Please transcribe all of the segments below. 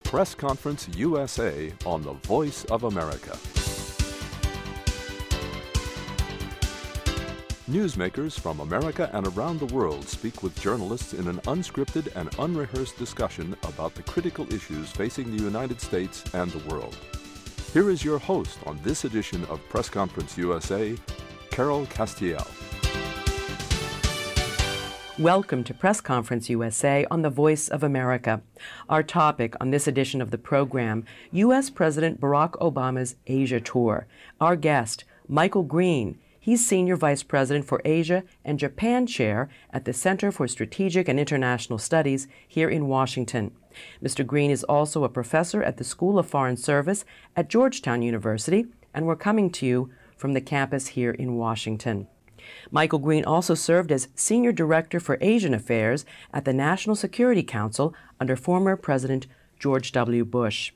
Press Conference USA on the Voice of America. Newsmakers from America and around the world speak with journalists in an unscripted and unrehearsed discussion about the critical issues facing the United States and the world. Here is your host on this edition of Press Conference USA, Carol Castiel. Welcome to Press Conference USA on the Voice of America. Our topic on this edition of the program, U.S. President Barack Obama's Asia tour. Our guest, Michael Green. He's Senior Vice President for Asia and Japan Chair at the Center for Strategic and International Studies here in Washington. Mr. Green is also a professor at the School of Foreign Service at Georgetown University, and we're coming to you from the campus here in Washington. Michael Green also served as Senior Director for Asian Affairs at the National Security Council under former President George W. Bush.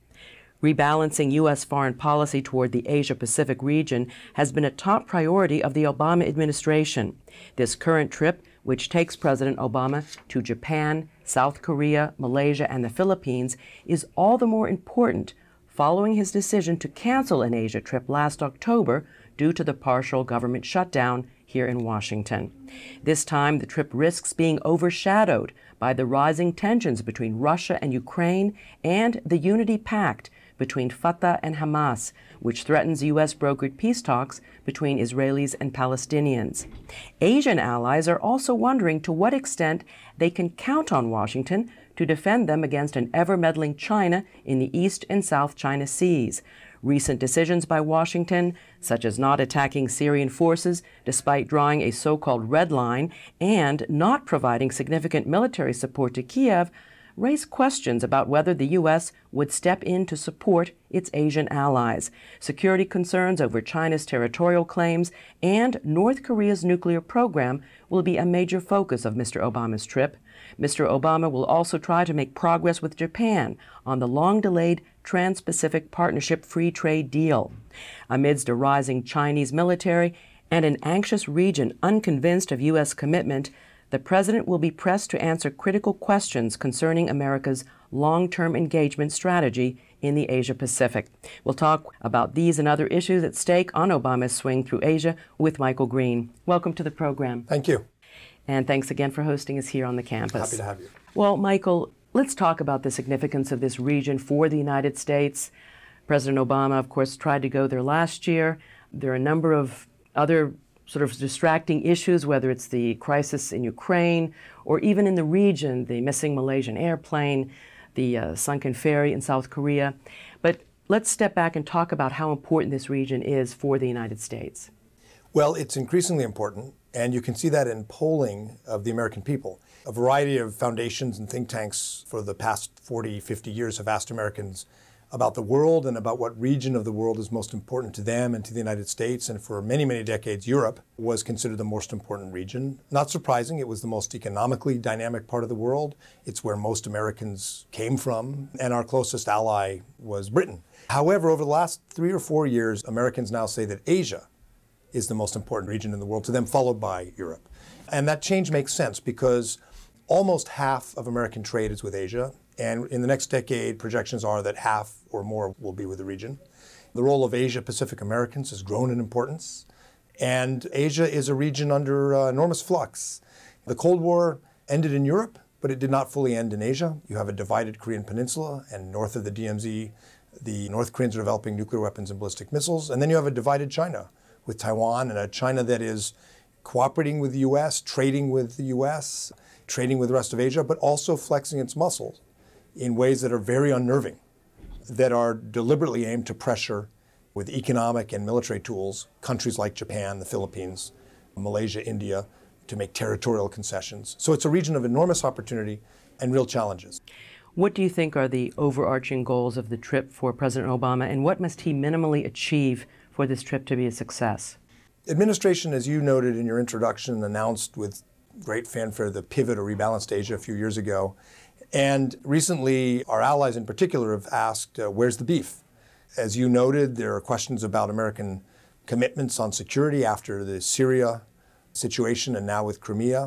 Rebalancing U.S. foreign policy toward the Asia-Pacific region has been a top priority of the Obama administration. This current trip, which takes President Obama to Japan, South Korea, Malaysia, and the Philippines, is all the more important following his decision to cancel an Asia trip last October due to the partial government shutdown here in Washington. This time, the trip risks being overshadowed by the rising tensions between Russia and Ukraine and the Unity Pact between Fatah and Hamas, which threatens U.S.-brokered peace talks between Israelis and Palestinians. Asian allies are also wondering to what extent they can count on Washington to defend them against an ever-meddling China in the East and South China Seas. Recent decisions by Washington, such as not attacking Syrian forces despite drawing a so-called red line and not providing significant military support to Kiev, raise questions about whether the U.S. would step in to support its Asian allies. Security concerns over China's territorial claims and North Korea's nuclear program will be a major focus of Mr. Obama's trip. Mr. Obama will also try to make progress with Japan on the long-delayed Trans-Pacific Partnership Free Trade Deal. Amidst a rising Chinese military and an anxious region unconvinced of U.S. commitment, the president will be pressed to answer critical questions concerning America's long-term engagement strategy in the Asia-Pacific. We'll talk about these and other issues at stake on Obama's swing through Asia with Michael Green. Welcome to the program. Thank you. And thanks again for hosting us here on the campus. Happy to have you. Well, Michael, let's talk about the significance of this region for the United States. President Obama, of course, tried to go there last year. There are a number of other sort of distracting issues, whether it's the crisis in Ukraine or even in the region, the missing Malaysian airplane, the sunken ferry in South Korea. But let's step back and talk about how important this region is for the United States. Well, it's increasingly important, and you can see that in polling of the American people. A variety of foundations and think tanks for the past 40, 50 years have asked Americans about the world and about what region of the world is most important to them and to the United States. And for many, many decades, Europe was considered the most important region. Not surprising, it was the most economically dynamic part of the world. It's where most Americans came from, and our closest ally was Britain. However, over the last 3 or 4 years, Americans now say that Asia is the most important region in the world, to them followed by Europe. And that change makes sense because almost half of American trade is with Asia. And in the next decade, projections are that half or more will be with the region. The role of Asia-Pacific Americans has grown in importance. And Asia is a region under enormous flux. The Cold War ended in Europe, but it did not fully end in Asia. You have a divided Korean peninsula, and north of the DMZ, the North Koreans are developing nuclear weapons and ballistic missiles. And then you have a divided China with Taiwan, and a China that is cooperating with the U.S., trading with the U.S., trading with the rest of Asia, but also flexing its muscles in ways that are very unnerving, that are deliberately aimed to pressure with economic and military tools countries like Japan, the Philippines, Malaysia, India, to make territorial concessions. So it's a region of enormous opportunity and real challenges. What do you think are the overarching goals of the trip for President Obama, and what must he minimally achieve for this trip to be a success? Administration, as you noted in your introduction, announced with great fanfare the pivot or rebalanced Asia a few years ago. And recently, our allies in particular have asked, where's the beef? As you noted, there are questions about American commitments on security after the Syria situation and now with Crimea.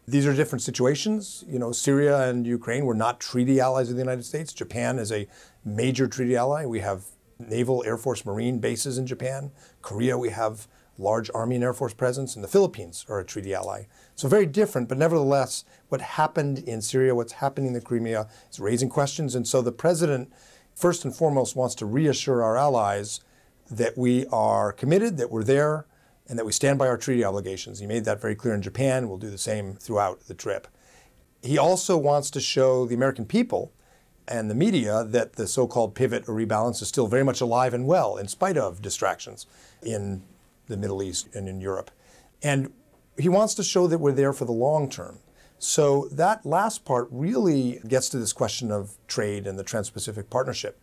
These are different situations. Syria and Ukraine were not treaty allies of the United States. Japan is a major treaty ally. We have naval, Air Force, Marine bases in Japan. Korea, we have large Army and Air Force presence. And the Philippines are a treaty ally. So very different, but nevertheless, what happened in Syria, what's happening in the Crimea is raising questions. And so the president, first and foremost, wants to reassure our allies that we are committed, that we're there, and that we stand by our treaty obligations. He made that very clear in Japan. We'll do the same throughout the trip. He also wants to show the American people and the media that the so-called pivot or rebalance is still very much alive and well in spite of distractions in the Middle East and in Europe. And he wants to show that we're there for the long term. So that last part really gets to this question of trade and the Trans-Pacific Partnership.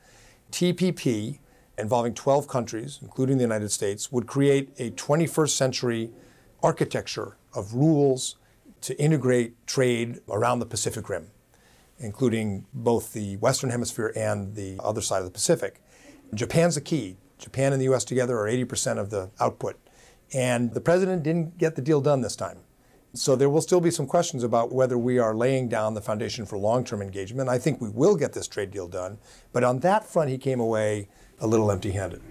TPP, involving 12 countries, including the United States, would create a 21st century architecture of rules to integrate trade around the Pacific Rim, including both the Western Hemisphere and the other side of the Pacific. Japan's the key. Japan and the U.S. together are 80% of the output. And the president didn't get the deal done this time. So there will still be some questions about whether we are laying down the foundation for long-term engagement. I think we will get this trade deal done. But on that front, he came away a little empty-handed.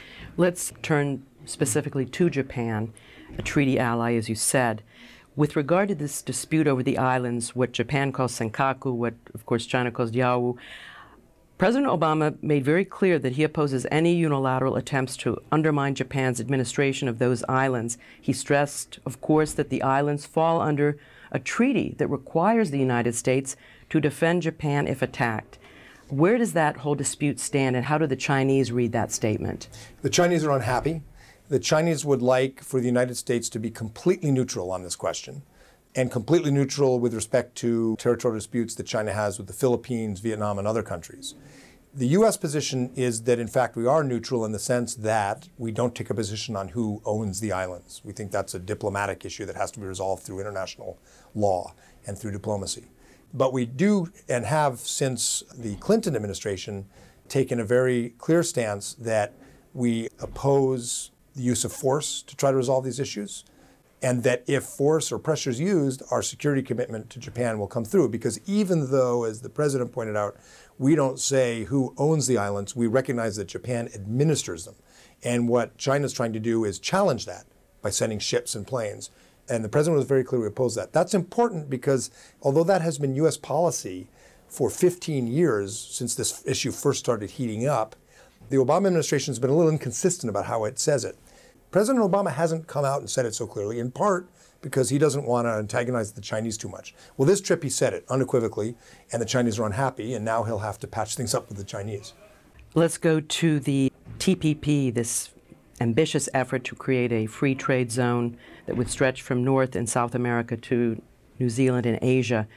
Let's turn specifically to Japan, a treaty ally, as you said. With regard to this dispute over the islands, what Japan calls Senkaku, what, of course, China calls Diaoyu, President Obama made very clear that he opposes any unilateral attempts to undermine Japan's administration of those islands. He stressed, of course, that the islands fall under a treaty that requires the United States to defend Japan if attacked. Where does that whole dispute stand, and how do the Chinese read that statement? The Chinese are unhappy. The Chinese would like for the United States to be completely neutral on this question, and completely neutral with respect to territorial disputes that China has with the Philippines, Vietnam, and other countries. The U.S. position is that, in fact, we are neutral in the sense that we don't take a position on who owns the islands. We think that's a diplomatic issue that has to be resolved through international law and through diplomacy. But we do, and have since the Clinton administration, taken a very clear stance that we oppose the use of force to try to resolve these issues, and that if force or pressure is used, our security commitment to Japan will come through. Because even though, as the president pointed out, we don't say who owns the islands, we recognize that Japan administers them. And what China's trying to do is challenge that by sending ships and planes. And the president was very clear we oppose that. That's important because although that has been U.S. policy for 15 years since this issue first started heating up, the Obama administration has been a little inconsistent about how it says it. President Obama hasn't come out and said it so clearly, in part because he doesn't want to antagonize the Chinese too much. Well, this trip he said it unequivocally, and the Chinese are unhappy, and now he'll have to patch things up with the Chinese. Let's go to the TPP, this ambitious effort to create a free trade zone that would stretch from North and South America to New Zealand and Asia.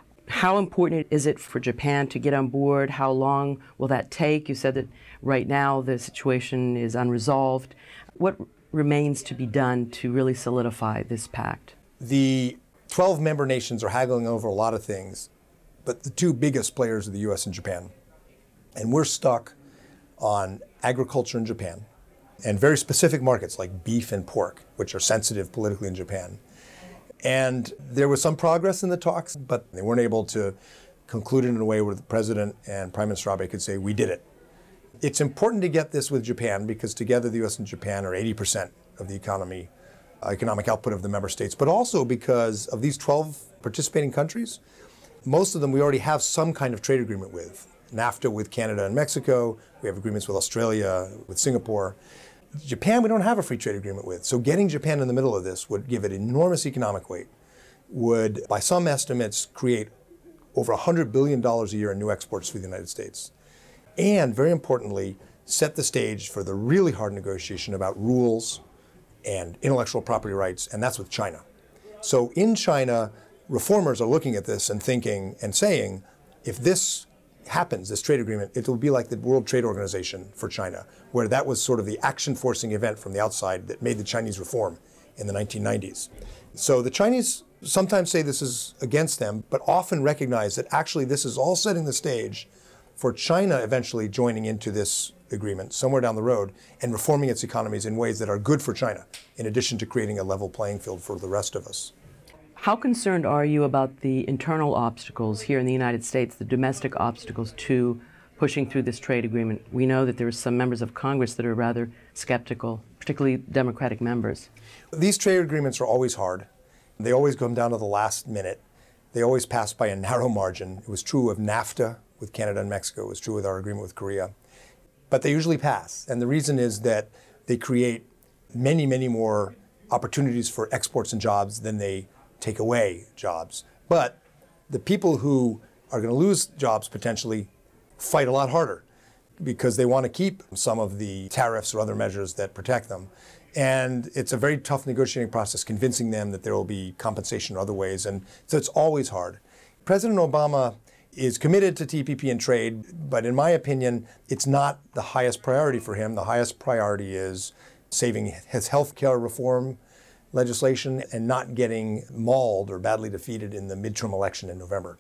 How important is it for Japan to get on board? How long will that take? You said that right now the situation is unresolved. What remains to be done to really solidify this pact? The 12 member nations are haggling over a lot of things, but the two biggest players are the U.S. and Japan. And we're stuck on agriculture in Japan and very specific markets like beef and pork, which are sensitive politically in Japan. And there was some progress in the talks, but they weren't able to conclude it in a way where the president and Prime Minister Abe could say, we did it. It's important to get this with Japan because together the U.S. and Japan are 80% of the economic output of the member states, but also because of these 12 participating countries, most of them we already have some kind of trade agreement with. NAFTA with Canada and Mexico, we have agreements with Australia, with Singapore. Japan we don't have a free trade agreement with, so getting Japan in the middle of this would give it enormous economic weight, would, by some estimates, create over $100 billion a year in new exports for the United States. And very importantly, set the stage for the really hard negotiation about rules and intellectual property rights, and that's with China. So in China, reformers are looking at this and thinking and saying, if this happens, this trade agreement, it will be like the World Trade Organization for China, where that was sort of the action-forcing event from the outside that made the Chinese reform in the 1990s. So the Chinese sometimes say this is against them, but often recognize that actually this is all setting the stage for China eventually joining into this agreement somewhere down the road and reforming its economies in ways that are good for China, in addition to creating a level playing field for the rest of us. How concerned are you about the internal obstacles here in the United States, the domestic obstacles to pushing through this trade agreement? We know that there are some members of Congress that are rather skeptical, particularly Democratic members. These trade agreements are always hard. They always come down to the last minute. They always pass by a narrow margin. It was true of NAFTA with Canada and Mexico. It was true with our agreement with Korea. But they usually pass. And the reason is that they create many, many more opportunities for exports and jobs than they take away jobs. But the people who are going to lose jobs potentially fight a lot harder because they want to keep some of the tariffs or other measures that protect them. And it's a very tough negotiating process, convincing them that there will be compensation in other ways. And so it's always hard. President Obama is committed to TPP and trade, but in my opinion, it's not the highest priority for him. The highest priority is saving his health care reform legislation and not getting mauled or badly defeated in the midterm election in November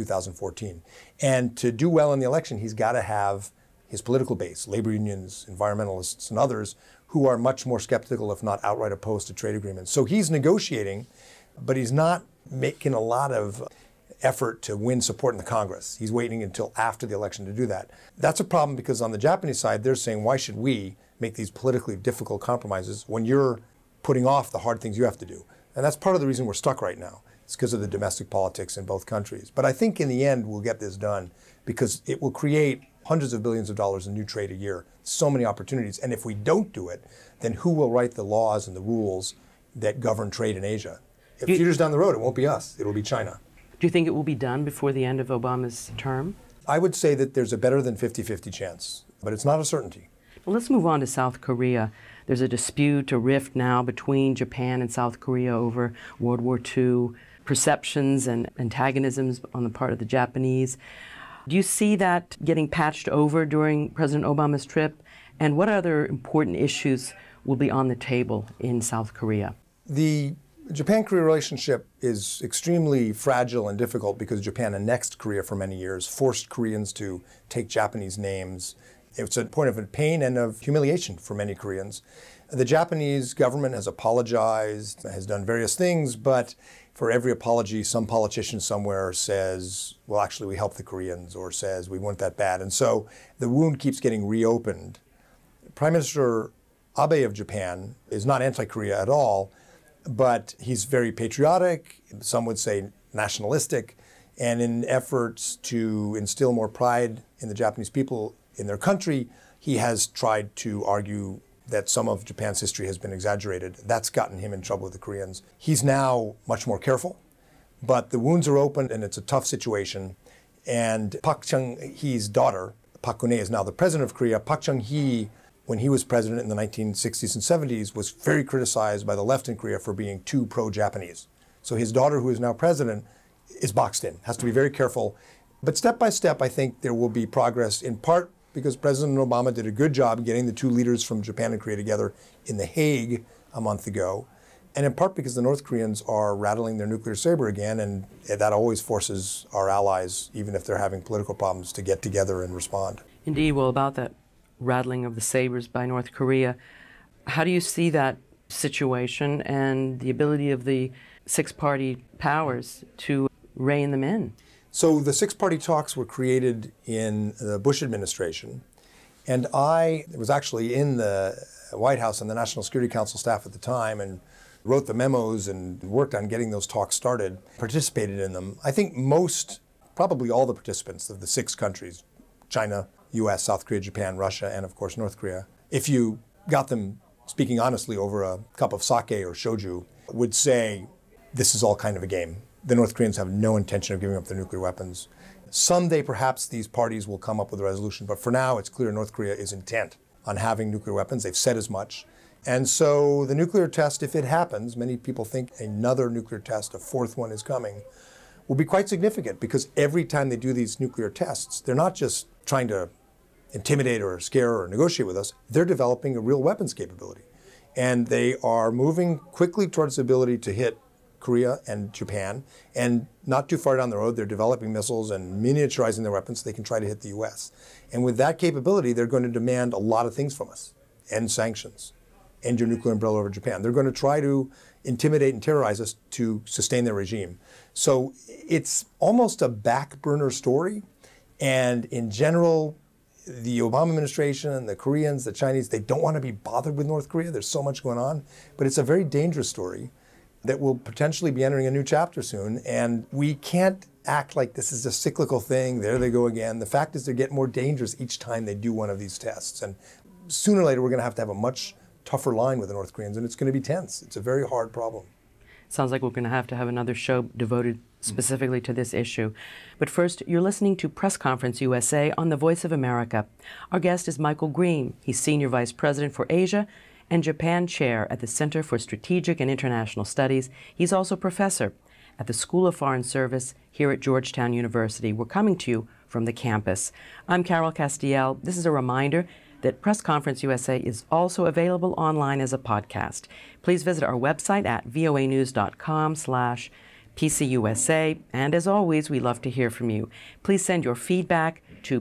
2014. And to do well in the election, he's got to have his political base, labor unions, environmentalists, and others who are much more skeptical, if not outright opposed to trade agreements. So he's negotiating, but he's not making a lot of effort to win support in the Congress. He's waiting until after the election to do that. That's a problem because on the Japanese side, they're saying, why should we make these politically difficult compromises when you're putting off the hard things you have to do? And that's part of the reason we're stuck right now. It's because of the domestic politics in both countries. But I think in the end, we'll get this done because it will create hundreds of billions of dollars in new trade a year, so many opportunities. And if we don't do it, then who will write the laws and the rules that govern trade in Asia? If years down the road, it won't be us, it'll be China. Do you think it will be done before the end of Obama's term? I would say that there's a better than 50-50 chance, but it's not a certainty. Well, let's move on to South Korea. There's a dispute, a rift now between Japan and South Korea over World War II, perceptions and antagonisms on the part of the Japanese. Do you see that getting patched over during President Obama's trip? And what other important issues will be on the table in South Korea? The Japan-Korea relationship is extremely fragile and difficult because Japan annexed Korea for many years, forced Koreans to take Japanese names. It's a point of pain and of humiliation for many Koreans. The Japanese government has apologized, has done various things, but for every apology, some politician somewhere says, well, actually, we helped the Koreans, or says, we weren't that bad. And so the wound keeps getting reopened. Prime Minister Abe of Japan is not anti-Korea at all, but he's very patriotic, some would say nationalistic, and in efforts to instill more pride in the Japanese people in their country, he has tried to argue that some of Japan's history has been exaggerated. That's gotten him in trouble with the Koreans. He's now much more careful, but the wounds are open and it's a tough situation. And Park Chung-hee's daughter, Park Geun-hye, is now the president of Korea. Park Chung-hee, when he was president in the 1960s and 70s, was very criticized by the left in Korea for being too pro-Japanese. So his daughter, who is now president, is boxed in, has to be very careful. But step by step, I think there will be progress, in part because President Obama did a good job getting the two leaders from Japan and Korea together in The Hague a month ago, and in part because the North Koreans are rattling their nuclear saber again, and that always forces our allies, even if they're having political problems, to get together and respond. Indeed. Well, about that rattling of the sabers by North Korea, how do you see that situation and the ability of the six-party powers to rein them in? So the six-party talks were created in the Bush administration, and I was actually in the White House and the National Security Council staff at the time and wrote the memos and worked on getting those talks started, participated in them. I think most, probably all the participants of the six countries, China, US, South Korea, Japan, Russia, and of course North Korea, if you got them speaking honestly over a cup of sake or shoju, would say this is all kind of a game. The North Koreans have no intention of giving up their nuclear weapons. Someday, perhaps, these parties will come up with a resolution, but for now, it's clear North Korea is intent on having nuclear weapons. They've said as much. And so the nuclear test, if it happens, many people think another nuclear test, a fourth one is coming, will be quite significant because every time they do these nuclear tests, they're not just trying to intimidate or scare or negotiate with us, they're developing a real weapons capability. And they are moving quickly towards the ability to hit Korea and Japan, and not too far down the road, they're developing missiles and miniaturizing their weapons so they can try to hit the U.S. And with that capability, they're going to demand a lot of things from us. End sanctions, end your nuclear umbrella over Japan. They're going to try to intimidate and terrorize us to sustain their regime. So it's almost a back burner story. And in general, the Obama administration and the Koreans, the Chinese, they don't want to be bothered with North Korea. There's so much going on. But it's a very dangerous story that will potentially be entering a new chapter soon. And we can't act like this is a cyclical thing. There they go again. The fact is they get more dangerous each time they do one of these tests. And sooner or later, we're going to have a much tougher line with the North Koreans, and it's going to be tense. It's a very hard problem. Sounds like we're going to have another show devoted specifically to this issue. But first, you're listening to Press Conference USA on the Voice of America. Our guest is Michael Green. He's Senior Vice President for Asia and Japan Chair at the Center for Strategic and International Studies. He's also professor at the School of Foreign Service here at Georgetown University. We're coming to you from the campus. I'm Carol Castiel. This is a reminder that Press Conference USA is also available online as a podcast. Please visit our website at voanews.com/PCUSA. And as always, we love to hear from you. Please send your feedback to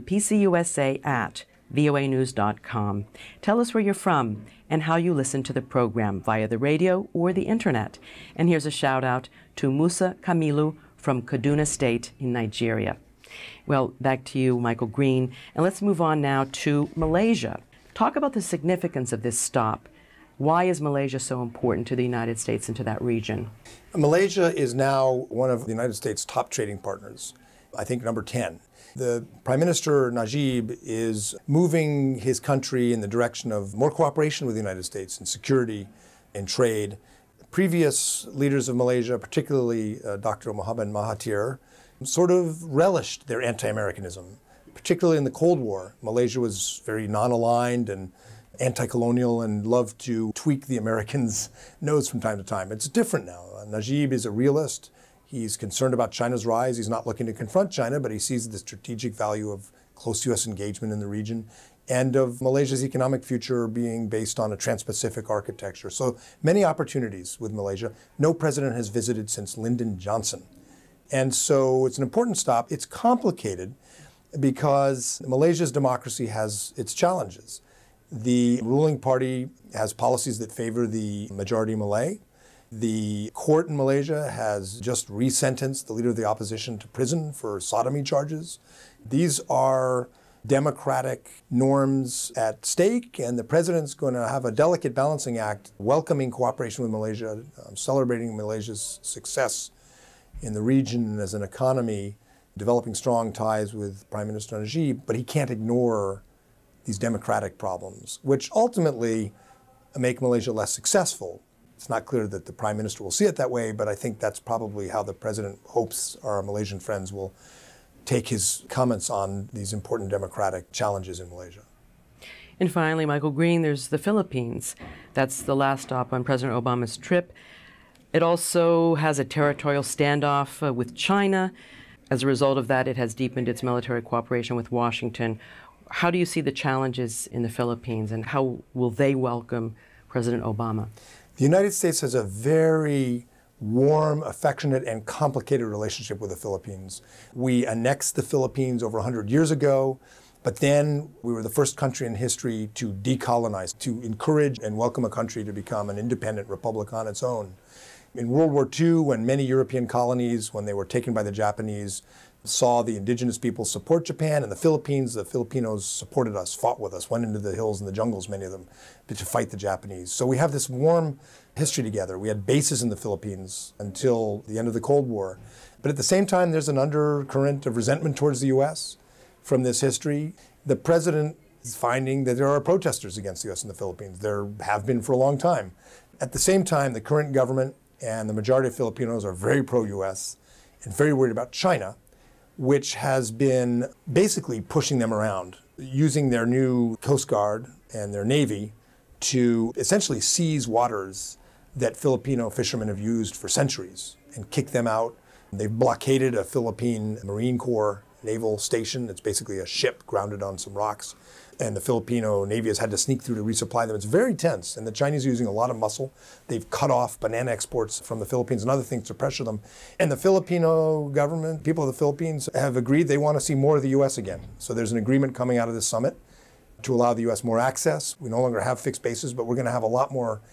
pcusa@voanews.com. Tell us where you're from and how you listen to the program via the radio or the internet. And here's a shout out to Musa Kamilu from Kaduna State in Nigeria. Well, back to you, Michael Green. And let's move on now to Malaysia. Talk about the significance of this stop. Why is Malaysia so important to the United States and to that region? Malaysia is now one of the United States' top trading partners, I think number 10. The Prime Minister Najib is moving his country in the direction of more cooperation with the United States in security and trade. Previous leaders of Malaysia, particularly Dr. Mohamed Mahathir, sort of relished their anti-Americanism. Particularly in the Cold War, Malaysia was very non-aligned and anti-colonial and loved to tweak the Americans' nose from time to time. It's different now. Najib is a realist. He's concerned about China's rise. He's not looking to confront China, but he sees the strategic value of close U.S. engagement in the region and of Malaysia's economic future being based on a trans-Pacific architecture. So many opportunities with Malaysia. No president has visited since Lyndon Johnson. And so it's an important stop. It's complicated because Malaysia's democracy has its challenges. The ruling party has policies that favor the majority Malay. The court in Malaysia has just resentenced the leader of the opposition to prison for sodomy charges. These are democratic norms at stake, and the president's going to have a delicate balancing act, welcoming cooperation with Malaysia, celebrating Malaysia's success in the region as an economy, developing strong ties with Prime Minister Najib, but he can't ignore these democratic problems, which ultimately make Malaysia less successful. It's not clear that the Prime Minister will see it that way, but I think that's probably how the President hopes our Malaysian friends will take his comments on these important democratic challenges in Malaysia. And finally, Michael Green, there's the Philippines. That's the last stop on President Obama's trip. It also has a territorial standoff with China. As a result of that, it has deepened its military cooperation with Washington. How do you see the challenges in the Philippines, and how will they welcome President Obama? The United States has a very warm, affectionate, and complicated relationship with the Philippines. We annexed the Philippines over 100 years ago, but then we were the first country in history to decolonize, to encourage and welcome a country to become an independent republic on its own. In World War II, when many European colonies, when they were taken by the Japanese, saw the indigenous people support Japan, and the Filipinos supported us, fought with us, went into the hills and the jungles, many of them, to fight the Japanese. So we have this warm history together. We had bases in the Philippines until the end of the Cold War. But at the same time, there's an undercurrent of resentment towards the U.S. from this history. The president is finding that there are protesters against the U.S. in the Philippines. There have been for a long time. At the same time, the current government and the majority of Filipinos are very pro-U.S. and very worried about China, which has been basically pushing them around, using their new Coast Guard and their Navy to essentially seize waters that Filipino fishermen have used for centuries and kick them out. They've blockaded a Philippine Marine Corps naval station. It's basically a ship grounded on some rocks. And the Filipino Navy has had to sneak through to resupply them. It's very tense, and the Chinese are using a lot of muscle. They've cut off banana exports from the Philippines and other things to pressure them. And the Filipino government, people of the Philippines, have agreed they want to see more of the U.S. again. So there's an agreement coming out of this summit to allow the U.S. more access. We no longer have fixed bases, but we're going to have a lot more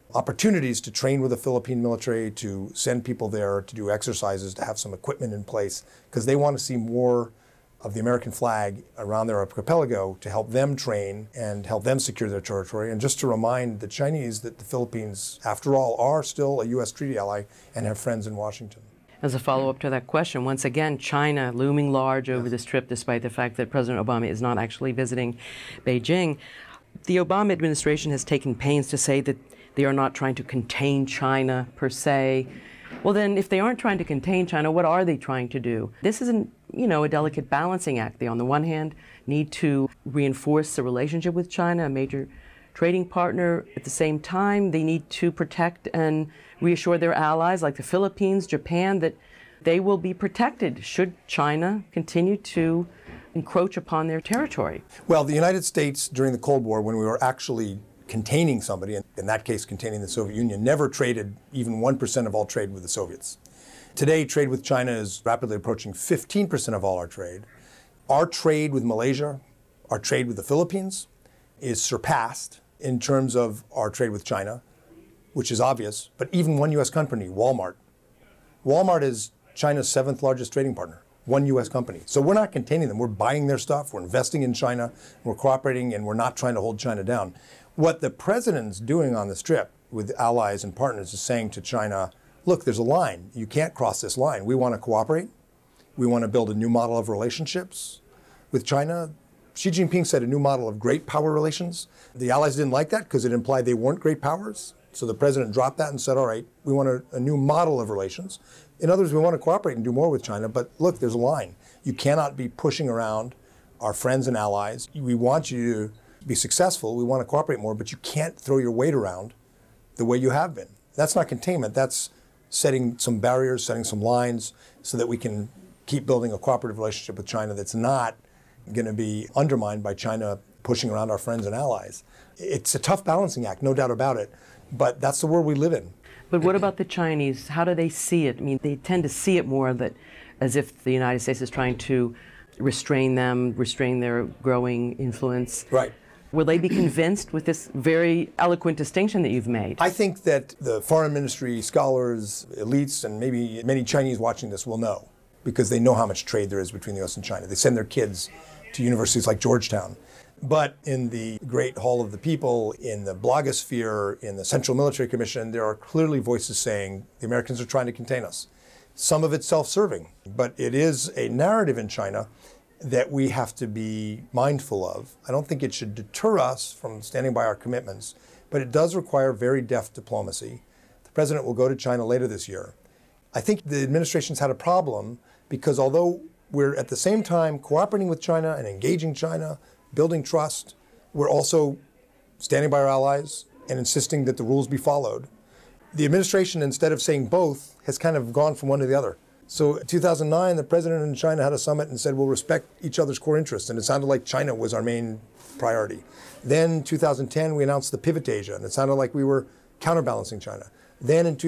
opportunities to train with the Philippine military, to send people there to do exercises, to have some equipment in place, because they want to see more of the American flag around their archipelago to help them train and help them secure their territory. And just to remind the Chinese that the Philippines, after all, are still a U.S. treaty ally and have friends in Washington. As a follow-up to that question, once again, China looming large over this trip, despite the fact that President Obama is not actually visiting Beijing. The Obama administration has taken pains to say that they are not trying to contain China per se. Well, then, if they aren't trying to contain China, what are they trying to do? This isn't, a delicate balancing act. They, on the one hand, need to reinforce the relationship with China, a major trading partner. At the same time, they need to protect and reassure their allies, like the Philippines, Japan, that they will be protected should China continue to encroach upon their territory. Well, the United States, during the Cold War, when we were actually containing somebody, in that case containing the Soviet Union, never traded even 1% of all trade with the Soviets. Today, trade with China is rapidly approaching 15% of all our trade. Our trade with Malaysia, our trade with the Philippines, is surpassed in terms of our trade with China, which is obvious, but even one U.S. company, Walmart. Walmart is China's 7th largest trading partner, one U.S. company. So we're not containing them. We're buying their stuff, we're investing in China, we're cooperating, and we're not trying to hold China down. What the president's doing on this trip with allies and partners is saying to China, look, there's a line. You can't cross this line. We want to cooperate. We want to build a new model of relationships with China. Xi Jinping said a new model of great power relations. The allies didn't like that because it implied they weren't great powers. So the president dropped that and said, all right, we want a new model of relations. In other words, we want to cooperate and do more with China, but look, there's a line. You cannot be pushing around our friends and allies. We want you to be successful. We want to cooperate more, but you can't throw your weight around the way you have been. That's not containment. That's setting some barriers, setting some lines so that we can keep building a cooperative relationship with China that's not going to be undermined by China pushing around our friends and allies. It's a tough balancing act, no doubt about it, but that's the world we live in. But what about the Chinese? How do they see it? I mean, they tend to see it more that as if the United States is trying to restrain them, restrain their growing influence. Right. Will they be convinced with this very eloquent distinction that you've made? I think that the foreign ministry, scholars, elites, and maybe many Chinese watching this will know, because they know how much trade there is between the U.S. and China. They send their kids to universities like Georgetown. But in the Great Hall of the People, in the blogosphere, in the Central Military Commission, there are clearly voices saying the Americans are trying to contain us. Some of it's self-serving, but it is a narrative in China that we have to be mindful of. I don't think it should deter us from standing by our commitments, but it does require very deft diplomacy. The president will go to China later this year. I think the administration's had a problem because although we're at the same time cooperating with China and engaging China, building trust, we're also standing by our allies and insisting that the rules be followed. The administration, instead of saying both, has kind of gone from one to the other. So in 2009, the president and China had a summit and said, we'll respect each other's core interests. And it sounded like China was our main priority. Then 2010, we announced the Pivot to Asia, and it sounded like we were counterbalancing China. Then in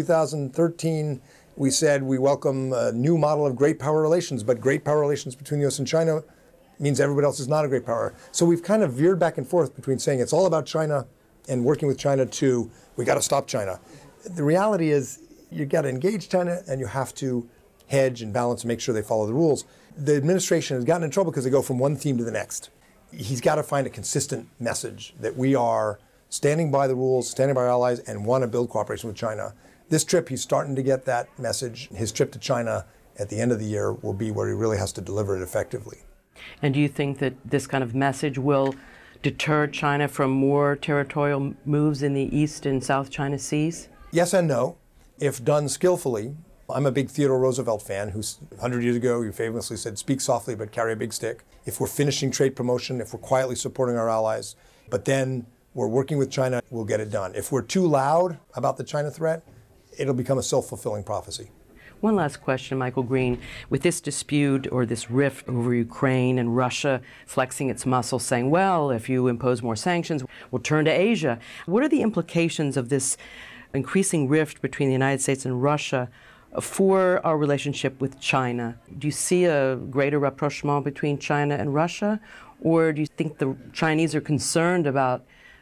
2013, we said we welcome a new model of great power relations, but great power relations between the U.S. and China means everybody else is not a great power. So we've kind of veered back and forth between saying it's all about China and working with China to we got to stop China. The reality is you got to engage China and you have to hedge and balance and make sure they follow the rules. The administration has gotten in trouble because they go from one theme to the next. He's got to find a consistent message that we are standing by the rules, standing by our allies, and want to build cooperation with China. This trip, he's starting to get that message. His trip to China at the end of the year will be where he really has to deliver it effectively. And do you think that this kind of message will deter China from more territorial moves in the East and South China Seas? Yes and no. If done skillfully, I'm a big Theodore Roosevelt fan who 100 years ago, he famously said, speak softly but carry a big stick. If we're finishing trade promotion, if we're quietly supporting our allies, but then we're working with China, we'll get it done. If we're too loud about the China threat, it'll become a self-fulfilling prophecy. One last question, Michael Green. With this dispute or this rift over Ukraine and Russia flexing its muscles, saying, well, if you impose more sanctions, we'll turn to Asia. What are the implications of this increasing rift between the United States and Russia for our relationship with China? Do you see a greater rapprochement between China and Russia? Or do you think the Chinese are concerned about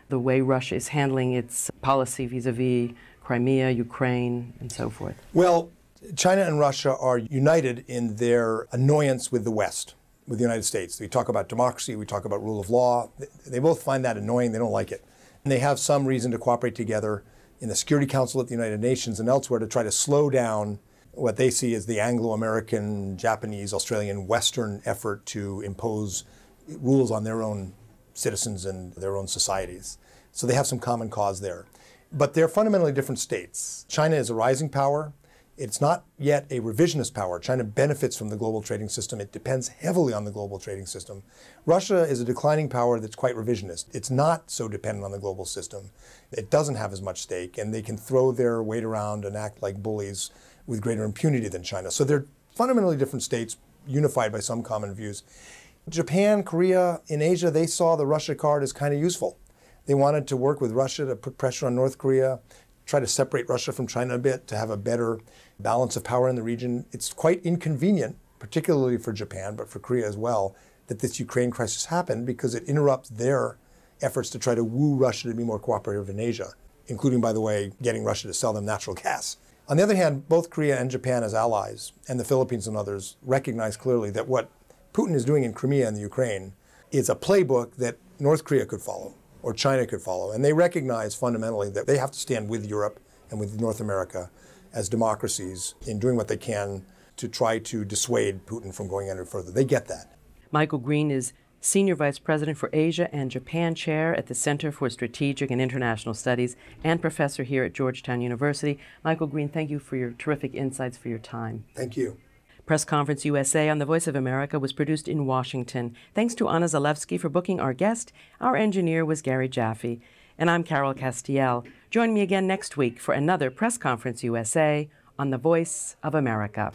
the way Russia is handling its policy vis-a-vis Crimea, Ukraine, and so forth? Well, China and Russia are united in their annoyance with the West, with the United States. We talk about democracy, we talk about rule of law. They both find that annoying, they don't like it. And they have some reason to cooperate together in the Security Council at the United Nations and elsewhere to try to slow down what they see as the Anglo-American, Japanese, Australian, Western effort to impose rules on their own citizens and their own societies. So they have some common cause there. But they're fundamentally different states. China is a rising power. It's not yet a revisionist power. China benefits from the global trading system. It depends heavily on the global trading system. Russia is a declining power that's quite revisionist. It's not so dependent on the global system. It doesn't have as much stake, and they can throw their weight around and act like bullies with greater impunity than China. So they're fundamentally different states, unified by some common views. Japan, Korea, in Asia, they saw the Russia card as kind of useful. They wanted to work with Russia to put pressure on North Korea, try to separate Russia from China a bit, to have a better balance of power in the region. It's quite inconvenient, particularly for Japan, but for Korea as well, that this Ukraine crisis happened because it interrupts their efforts to try to woo Russia to be more cooperative in Asia, including, by the way, getting Russia to sell them natural gas. On the other hand, both Korea and Japan as allies, and the Philippines and others, recognize clearly that what Putin is doing in Crimea and the Ukraine is a playbook that North Korea could follow, or China could follow. And they recognize fundamentally that they have to stand with Europe and with North America as democracies in doing what they can to try to dissuade Putin from going any further. They get that. Michael Green is Senior Vice President for Asia and Japan Chair at the Center for Strategic and International Studies and Professor here at Georgetown University. Michael Green, thank you for your terrific insights, for your time. Thank you. Press Conference USA on the Voice of America was produced in Washington. Thanks to Anna Zalewski for booking our guest. Our engineer was Gary Jaffe. And I'm Carol Castiel. Join me again next week for another Press Conference USA on the Voice of America.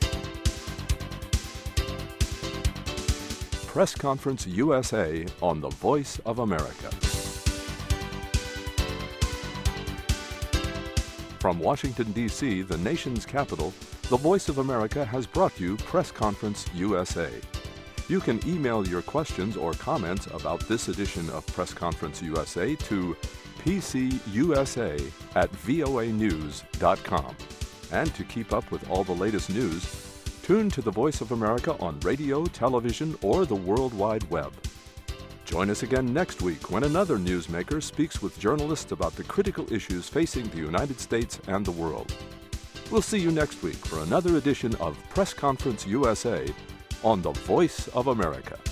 Press Conference USA on the Voice of America. From Washington, D.C., the nation's capital, the Voice of America has brought you Press Conference USA. You can email your questions or comments about this edition of Press Conference USA to pcusa@voanews.com. And to keep up with all the latest news, tune to the Voice of America on radio, television, or the World Wide Web. Join us again next week when another newsmaker speaks with journalists about the critical issues facing the United States and the world. We'll see you next week for another edition of Press Conference USA on the Voice of America.